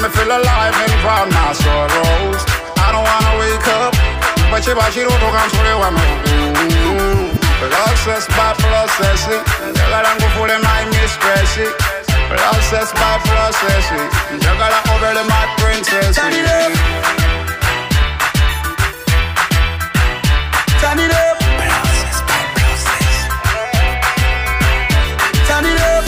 me feel alive and proud my sorrows. I don't wanna wake up, but you don't come to the process by processing, njagala ngufule my mistress. Process by processing, njagala over my princess. Turn it up. Turn it up. Process by process. Turn it up.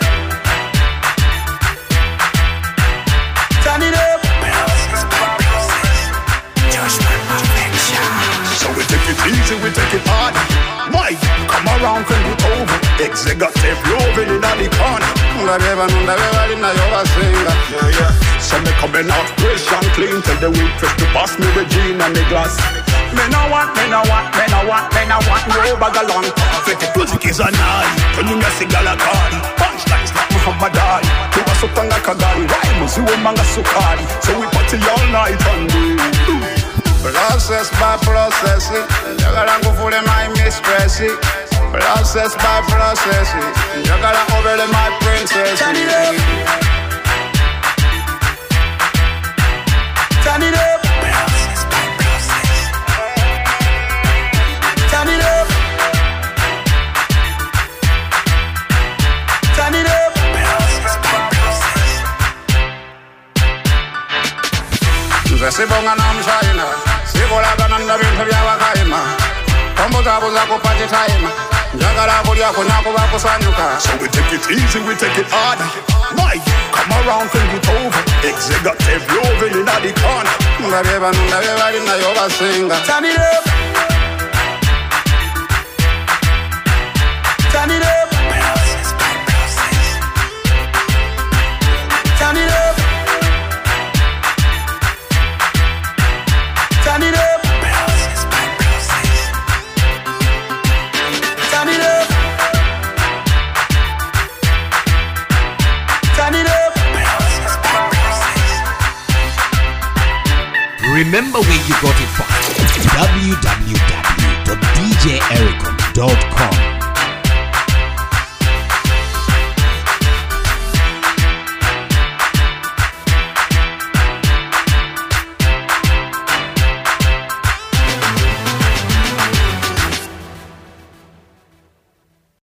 Turn it up. Process by process. Judgment perfection. So we take it easy, we take it hard. Mike, come around, bring it over. Executive loving in the corner. So me coming out fresh and clean. Tell the waitress to pass me the gin and the glass. Me no want no bag of long. Fake music is an eye. When you see galakari, punchlines like Muhammad Ali. Tuwa sotanga kagari, rhymes you manga sukari. So we party all night and day. Process by processing, njagala ngufule my mistress. Process by processing, njagala over my princess. Turn it up. Turn it up. Process by process. Turn it up. Turn it up. Process by process. Nzesibonga namshayina. Sibolaga nanda bintu byabakaima. Ombuzabuza ku party time. Njagala kulya kunyako bakusanyuka. So we take it easy, we take it hard. Mike, come around, think it over. Executive loving in the corner. Ndabeba lina yoba singa. Turn it up. Turn it up. Process by process. Turn it up. Turn it up. Process by process. Turn it up. Turn it up. Process by process. Remember where you got it from. www.djericom.com